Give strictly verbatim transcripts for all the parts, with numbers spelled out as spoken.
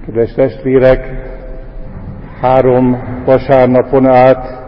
Kedves testvérek, három vasárnapon át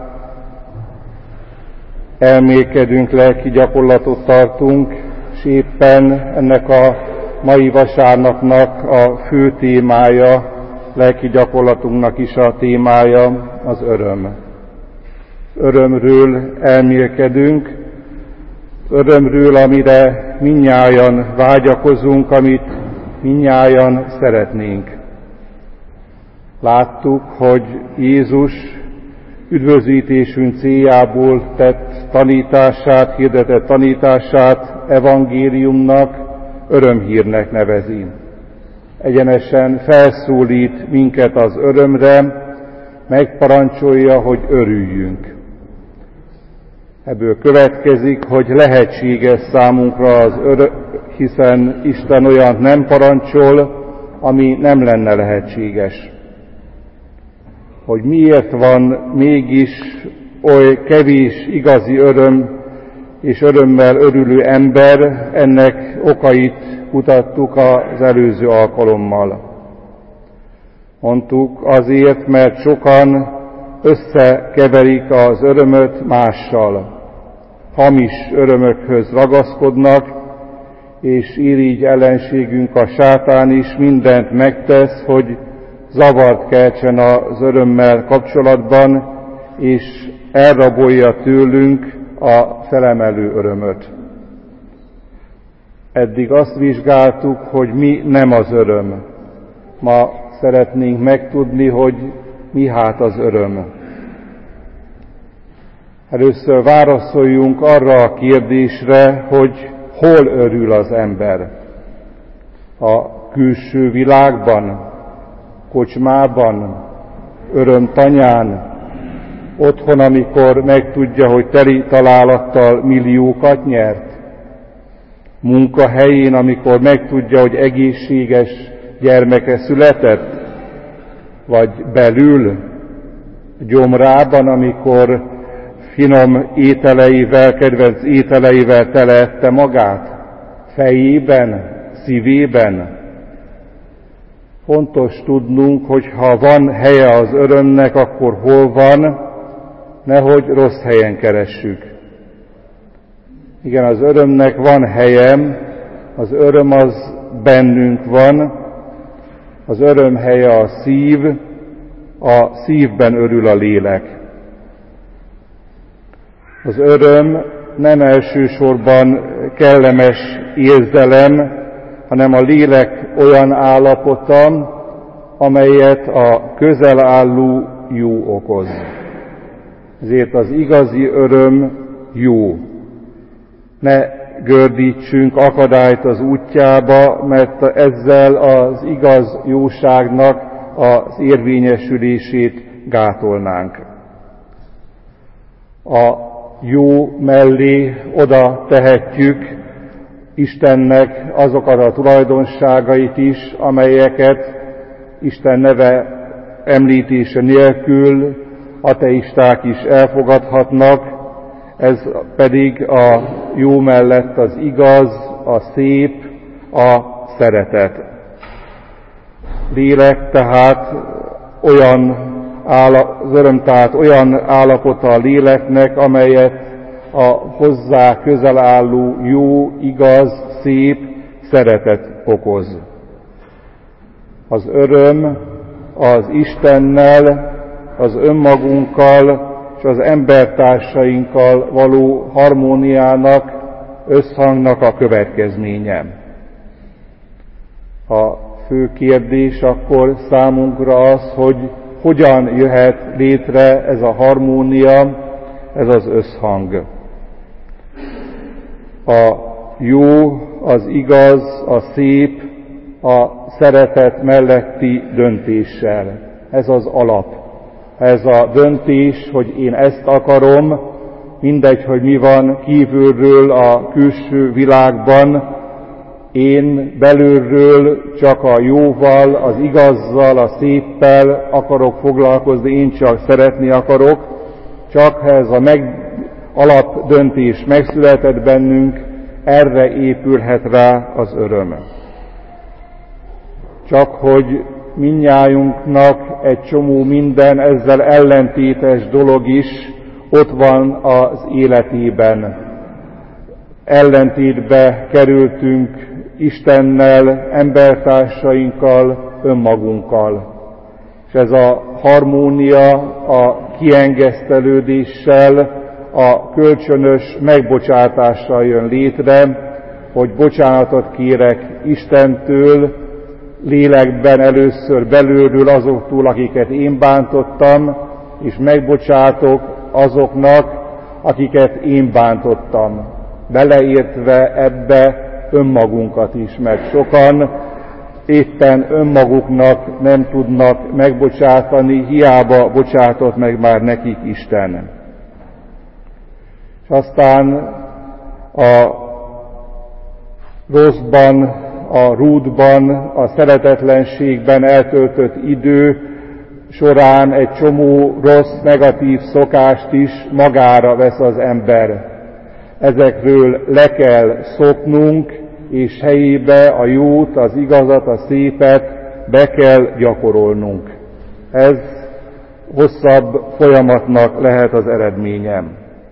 elmélkedünk, lelki gyakorlatot tartunk, és éppen ennek a mai vasárnapnak a fő témája, lelki gyakorlatunknak is a témája az öröm. Örömről elmélkedünk, örömről, amire mindnyájan vágyakozunk, amit mindnyájan szeretnénk. Láttuk, hogy Jézus üdvözítésünk céljából tett tanítását, hirdetett tanítását evangéliumnak, örömhírnek nevezi. Egyenesen felszólít minket az örömre, megparancsolja, hogy örüljünk. Ebből következik, hogy lehetséges számunkra az öröm, hiszen Isten olyant nem parancsol, ami nem lenne lehetséges. Hogy miért van mégis oly kevés igazi öröm és örömmel örülő ember, ennek okait kutattuk az előző alkalommal. Mondtuk azért, mert sokan összekeverik az örömöt mással, hamis örömökhöz ragaszkodnak, és irigy ellenségünk a sátán is mindent megtesz, hogy zavart keltsen az örömmel kapcsolatban, és elrabolja tőlünk a felemelő örömöt. Eddig azt vizsgáltuk, hogy mi nem az öröm. Ma szeretnénk megtudni, hogy mi hát az öröm. Először válaszoljunk arra a kérdésre, hogy hol örül az ember. A külső világban, kocsmában, örömtanyán, otthon, amikor megtudja, hogy teli találattal milliókat nyert, munkahelyén, amikor megtudja, hogy egészséges gyermeke született, vagy belül, gyomrában, amikor finom ételeivel, kedvenc ételeivel telette magát, fejében, szívében. Fontos tudnunk, hogy ha van helye az örömnek, akkor hol van, nehogy rossz helyen keressük. Igen, az örömnek van helye, az öröm az bennünk van, az öröm helye a szív, a szívben örül a lélek. Az öröm nem elsősorban kellemes érzelem, hanem a lélek olyan állapota, amelyet a közel álló jó okoz. Ezért az igazi öröm jó. Ne gördítsünk akadályt az útjába, mert ezzel az igaz jóságnak az érvényesülését gátolnánk. A jó mellé oda tehetjük Istennek azokat a tulajdonságait is, amelyeket Isten neve említése nélkül ateisták is elfogadhatnak, ez pedig a jó mellett az igaz, a szép, a szeretet. Lélek tehát olyan az öröm tehát olyan állapota a léleknek, amelyet a hozzá közel álló jó, igaz, szép szeretet okoz. Az öröm az Istennel, az önmagunkkal és az embertársainkkal való harmóniának, összhangnak a következménye. A fő kérdés akkor számunkra az, hogy hogyan jöhet létre ez a harmónia, ez az összhang. A jó, az igaz, a szép, a szeretet melletti döntéssel. Ez az alap. Ez a döntés, hogy én ezt akarom, mindegy, hogy mi van kívülről a külső világban, én belülről csak a jóval, az igazzal, a széppel akarok foglalkozni, én csak szeretni akarok, csak ha ez a meg, alapdöntés megszületett bennünk, erre épülhet rá az öröm. Csak hogy mindnyájunknak egy csomó minden ezzel ellentétes dolog is ott van az életében. Ellentétbe kerültünk Istennel, embertársainkkal, önmagunkkal. És ez a harmónia a kiengesztelődéssel, a kölcsönös megbocsátással jön létre, hogy bocsánatot kérek Istentől, lélekben először belülről azoktól, akiket én bántottam, és megbocsátok azoknak, akiket én bántottam, beleértve ebbe önmagunkat is, mert sokan éppen önmaguknak nem tudnak megbocsátani, hiába bocsátott meg már nekik Isten. És aztán a rosszban, a rúdban, a szeretetlenségben eltöltött idő során egy csomó rossz, negatív szokást is magára vesz az ember. Ezekről le kell szoknunk, és helyébe a jót, az igazat, a szépet be kell gyakorolnunk. Ez hosszabb folyamatnak lehet az eredménye.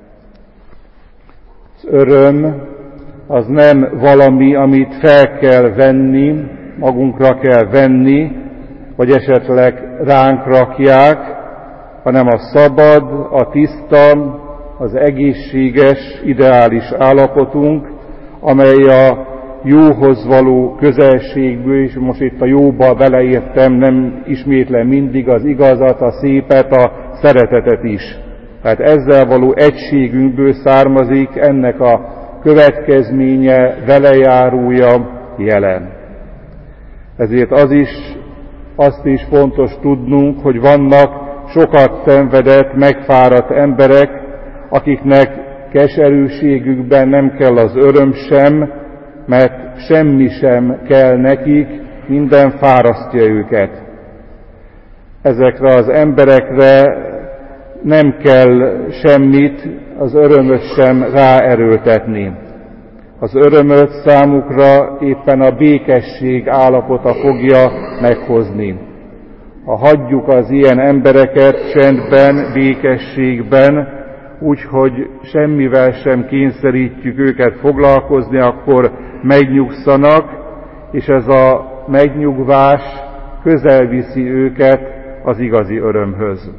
Az öröm az nem valami, amit fel kell venni, magunkra kell venni, vagy esetleg ránk rakják, hanem a szabad, a tiszta, az egészséges, ideális állapotunk, amely a jóhoz való közelségből, és most itt a jóba beleértem, nem ismétlem mindig az igazat, a szépet, a szeretetet is. Tehát ezzel való egységünkből származik ennek a következménye, velejárója, jelen. Ezért az is, azt is fontos tudnunk, hogy vannak sokat szenvedett, megfáradt emberek, akiknek keserűségükben nem kell az öröm sem, mert semmi sem kell nekik, minden fárasztja őket. Ezekre az emberekre nem kell semmit, az örömöt sem ráerőltetni. Az örömöt számukra éppen a békesség állapota fogja meghozni. Ha hagyjuk az ilyen embereket csendben, békességben, úgyhogy semmivel sem kényszerítjük őket foglalkozni, akkor megnyugszanak, és ez a megnyugvás közel viszi őket az igazi örömhöz.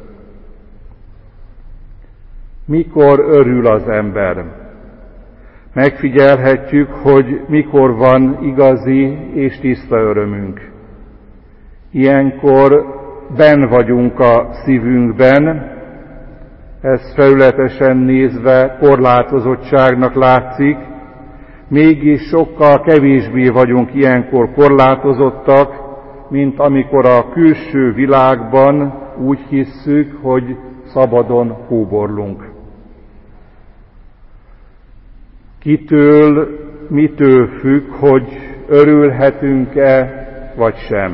Mikor örül az ember? Megfigyelhetjük, hogy mikor van igazi és tiszta örömünk. Ilyenkor benn vagyunk a szívünkben, ez felületesen nézve korlátozottságnak látszik, mégis sokkal kevésbé vagyunk ilyenkor korlátozottak, mint amikor a külső világban úgy hisszük, hogy szabadon kóborlunk. Kitől, mitől függ, hogy örülhetünk-e, vagy sem.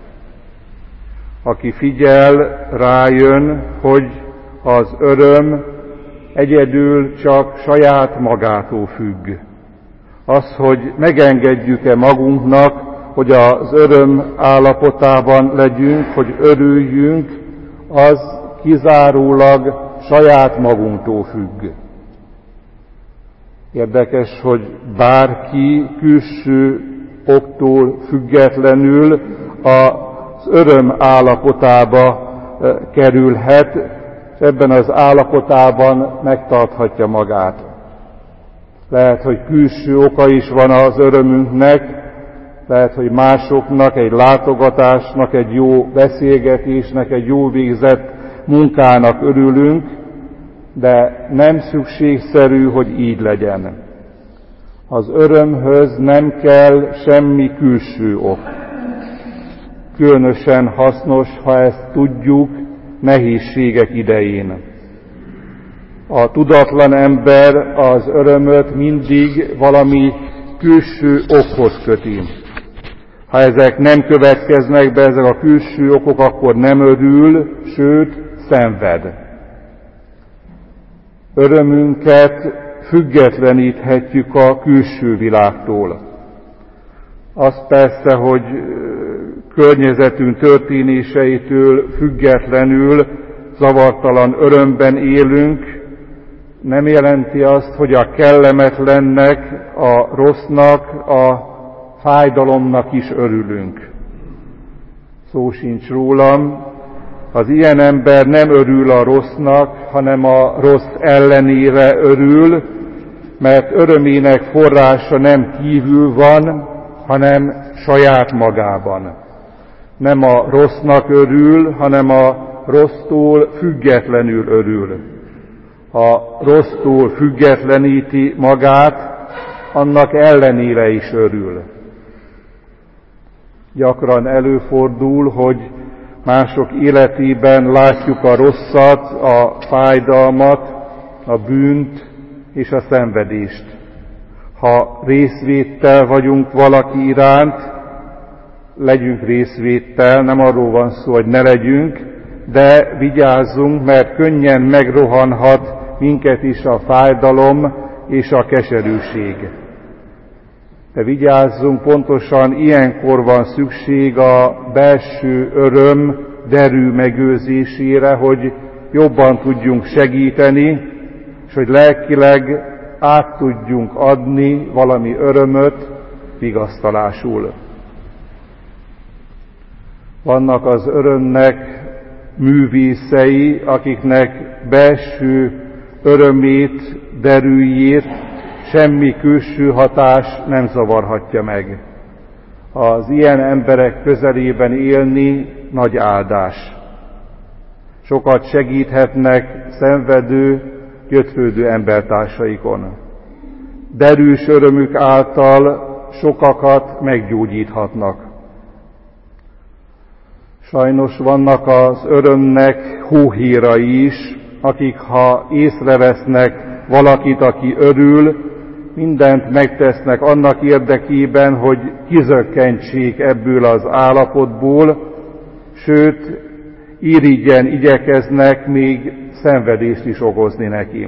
Aki figyel, rájön, hogy az öröm egyedül csak saját magától függ. Az, hogy megengedjük-e magunknak, hogy az öröm állapotában legyünk, hogy örüljünk, az kizárólag saját magunktól függ. Érdekes, hogy bárki külső októl függetlenül az öröm állapotába kerülhet, és ebben az állapotában megtarthatja magát. Lehet, hogy külső oka is van az örömünknek, lehet, hogy másoknak, egy látogatásnak, egy jó beszélgetésnek, egy jó végzett munkának örülünk, de nem szükségszerű, hogy így legyen. Az örömhöz nem kell semmi külső ok. Különösen hasznos, ha ezt tudjuk nehézségek idején. A tudatlan ember az örömöt mindig valami külső okhoz köti. Ha ezek nem következnek be, ezek a külső okok, akkor nem örül, sőt, szenved. Örömünket függetleníthetjük a külső világtól. Az persze, hogy környezetünk történéseitől függetlenül zavartalan örömben élünk, nem jelenti azt, hogy a kellemetlennek, a rossznak, a fájdalomnak is örülünk. Szó sincs rólam, az ilyen ember nem örül a rossznak, hanem a rossz ellenére örül, mert örömének forrása nem kívül van, hanem saját magában. Nem a rossznak örül, hanem a rossztól függetlenül örül. Ha rossztól függetleníti magát, annak ellenére is örül. Gyakran előfordul, hogy mások életében látjuk a rosszat, a fájdalmat, a bűnt és a szenvedést. Ha részvéttel vagyunk valaki iránt, legyünk részvéttel, nem arról van szó, hogy ne legyünk, de vigyázzunk, mert könnyen megrohanhat minket is a fájdalom és a keserűség. De vigyázzunk, pontosan ilyenkor van szükség a belső öröm derű megőrzésére, hogy jobban tudjunk segíteni, és hogy lelkileg át tudjunk adni valami örömöt vigasztalásul. Vannak az örömnek művészei, akiknek belső örömét, derűjét semmi külső hatás nem zavarhatja meg. Az ilyen emberek közelében élni nagy áldás. Sokat segíthetnek szenvedő, gyötrődő embertársaikon. Derűs örömük által sokakat meggyógyíthatnak. Sajnos vannak az örömnek hóhérai is, akik ha észrevesznek valakit, aki örül, mindent megtesznek annak érdekében, hogy kizökkentsék ebből az állapotból, sőt, irigyen igyekeznek még szenvedést is okozni neki.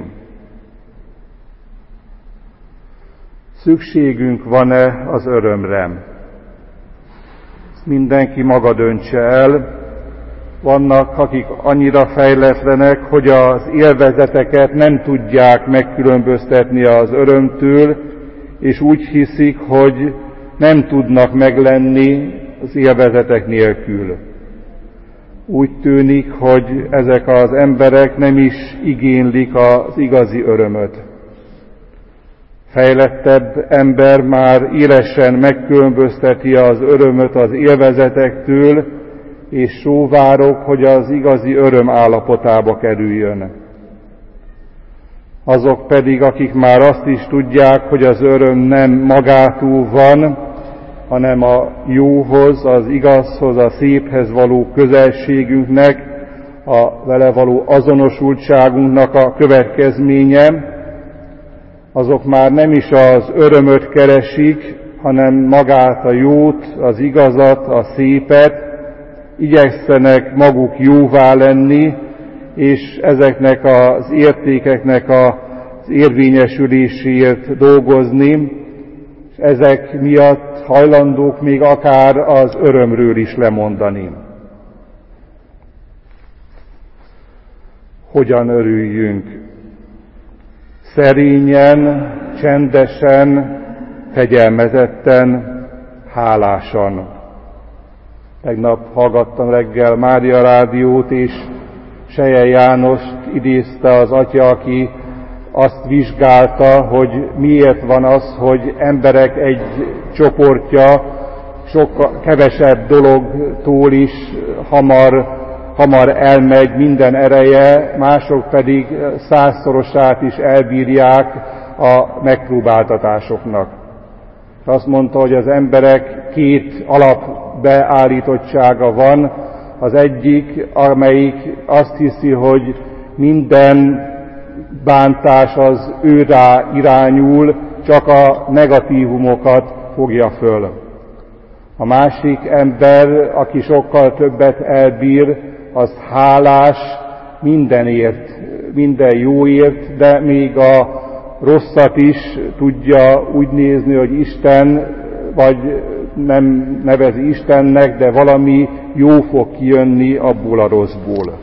Szükségünk van-e az örömre? Mindenki maga döntse el. Vannak, akik annyira fejletlenek, hogy az élvezeteket nem tudják megkülönböztetni az örömtől, és úgy hiszik, hogy nem tudnak meglenni az élvezetek nélkül. Úgy tűnik, hogy ezek az emberek nem is igénylik az igazi örömöt. Fejlettebb ember már élesen megkülönbözteti az örömöt az élvezetektől, és sóvárok, hogy az igazi öröm állapotába kerüljön. Azok pedig, akik már azt is tudják, hogy az öröm nem magától van, hanem a jóhoz, az igazhoz, a széphez való közelségünknek, a vele való azonosultságunknak a következménye, azok már nem is az örömöt keresik, hanem magát a jót, az igazat, a szépet, igyekszenek maguk jóvá lenni, és ezeknek az értékeknek az érvényesüléséért dolgozni, és ezek miatt hajlandók még akár az örömről is lemondani. Hogyan örüljünk? Szerényen, csendesen, fegyelmezetten, hálásan. Tegnap hallgattam reggel Mária rádiót, és Seje Jánost idézte az atya, aki azt vizsgálta, hogy miért van az, hogy emberek egy csoportja sokkal kevesebb dologtól is hamar, hamar elmegy minden ereje, mások pedig százszorosát is elbírják a megpróbáltatásoknak. Azt mondta, hogy az emberek két alapbeállítottsága van. Az egyik, amelyik azt hiszi, hogy minden bántás az őrá irányul, csak a negatívumokat fogja föl. A másik ember, aki sokkal többet elbír, az hálás mindenért, minden jóért, de még a rosszat is tudja úgy nézni, hogy Isten vagy nem nevezi Istennek, de valami jó fog kijönni abból a rosszból.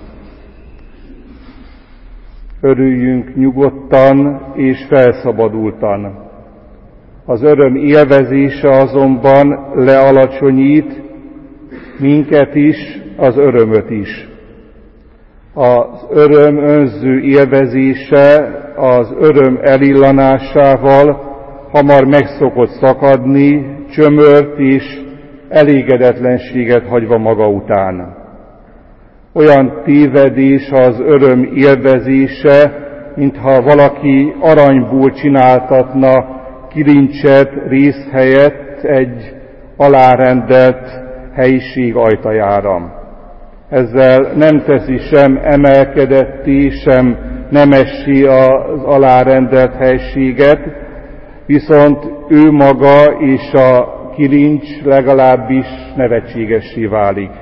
Örüljünk nyugodtan és felszabadultan. Az öröm élvezése azonban lealacsonyít minket is, az örömöt is. Az öröm önző élvezése az öröm elillanásával hamar meg szokott szakadni, csömört és elégedetlenséget hagyva maga után. Olyan tévedés az öröm élvezése, mintha valaki aranyból csináltatna kilincset rész helyett egy alárendelt helyiség ajtajára. Ezzel nem teszi sem emelkedetté, sem nemessé az alárendelt helységet, viszont ő maga és a kilincs legalábbis nevetségessé válik.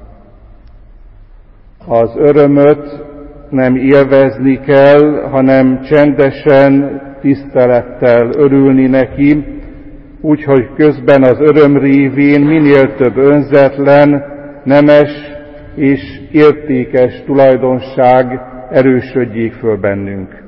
Az örömöt nem élvezni kell, hanem csendesen, tisztelettel örülni neki, úgyhogy közben az öröm révén minél több önzetlen, nemes és értékes tulajdonság erősödjék föl bennünk.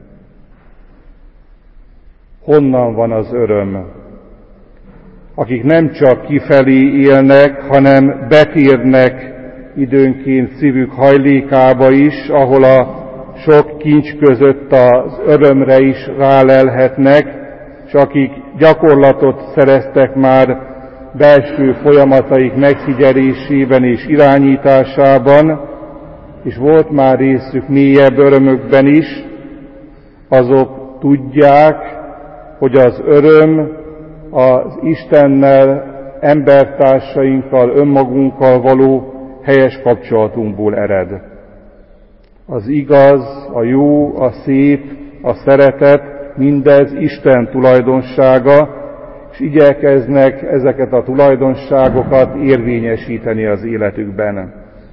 Honnan van az öröm? Akik nem csak kifelé élnek, hanem betérnek időnként szívük hajlékába is, ahol a sok kincs között az örömre is rálelhetnek, és akik gyakorlatot szereztek már belső folyamataik megfigyelésében és irányításában, és volt már részük mélyebb örömökben is, azok tudják, hogy az öröm az Istennel, embertársainkkal, önmagunkkal való helyes kapcsolatunkból ered. Az igaz, a jó, a szép, a szeretet, mindez Isten tulajdonsága, és igyekeznek ezeket a tulajdonságokat érvényesíteni az életükben.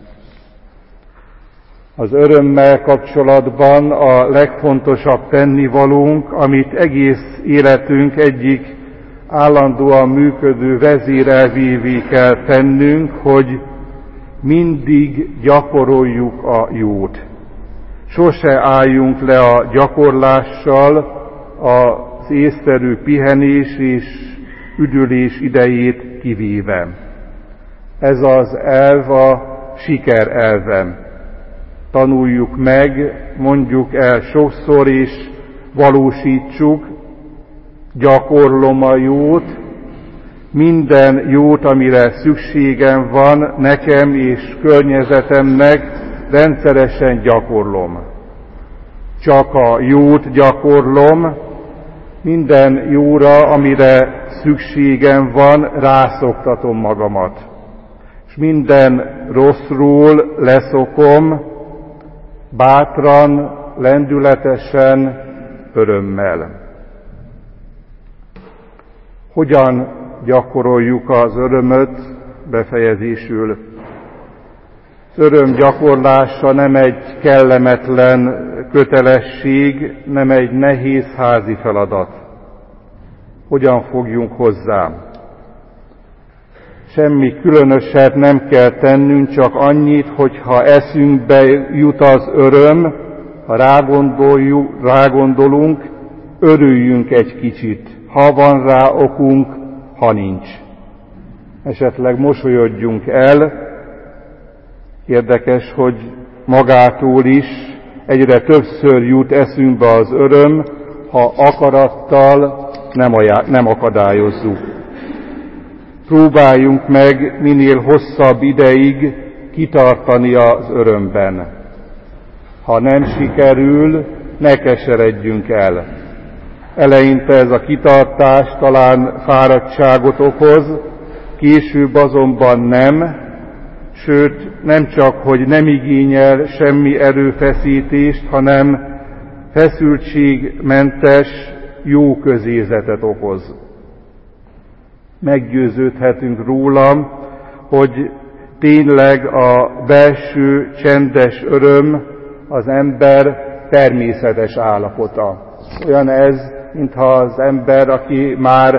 Az örömmel kapcsolatban a legfontosabb tennivalónk, amit egész életünk egyik állandóan működő vezérelvévé kell tennünk, hogy mindig gyakoroljuk a jót. Sose álljunk le a gyakorlással, az észszerű pihenés és üdülés idejét kivéve. Ez az elv a siker elve. Tanuljuk meg, mondjuk el sokszor és valósítsuk, gyakorlom a jót, minden jót, amire szükségem van nekem és környezetemnek, rendszeresen gyakorlom. Csak a jót gyakorlom, minden jóra, amire szükségem van, rászoktatom magamat. És minden rosszról leszokom, bátran, lendületesen, örömmel. Hogyan gyakoroljuk az örömöt befejezésül? Az öröm gyakorlása nem egy kellemetlen kötelesség, nem egy nehéz házi feladat. Hogyan fogjunk hozzá? Semmi különöset nem kell tennünk, csak annyit, hogyha eszünkbe jut az öröm, ha rágondolunk, örüljünk egy kicsit. Ha van rá okunk, ha nincs. Esetleg mosolyodjunk el. Érdekes, hogy magától is egyre többször jut eszünkbe az öröm, ha akarattal nem, ajá- nem akadályozzuk. Próbáljunk meg minél hosszabb ideig kitartani az örömben. Ha nem sikerül, ne keseredjünk el. Eleinte ez a kitartás talán fáradtságot okoz, később azonban nem, sőt nem csak, hogy nem igényel semmi erőfeszítést, hanem feszültségmentes jó közérzetet okoz. Meggyőződhetünk rólam, hogy tényleg a belső csendes öröm az ember természetes állapota. Olyan ez, mintha az ember, aki már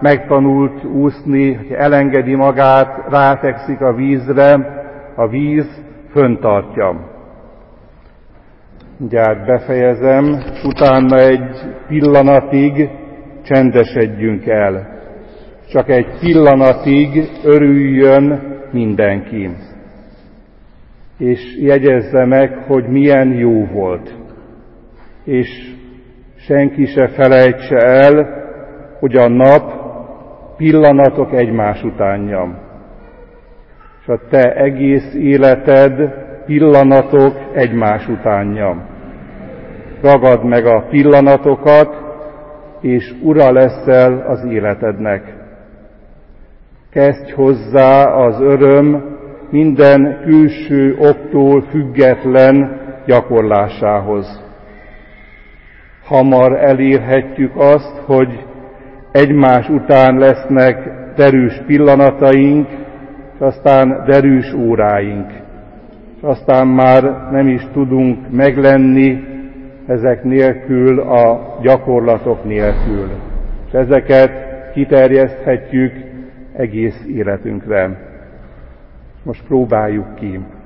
megtanult úszni, hogy elengedi magát, rátekszik a vízre, a víz föntartja. Mindjárt befejezem, utána egy pillanatig csendesedjünk el. Csak egy pillanatig örüljön mindenki. És jegyezze meg, hogy milyen jó volt. És senki se felejtse el, hogy a nap pillanatok egymás utánja. És a te egész életed pillanatok egymás utánja. Ragad meg a pillanatokat, és ura leszel az életednek. Kezdj hozzá az öröm minden külső októl független gyakorlásához. Hamar elérhetjük azt, hogy egymás után lesznek derűs pillanataink, és aztán derűs óráink. És aztán már nem is tudunk meglenni ezek nélkül, a gyakorlatok nélkül. És ezeket kiterjeszthetjük egész életünkre. Most próbáljuk ki.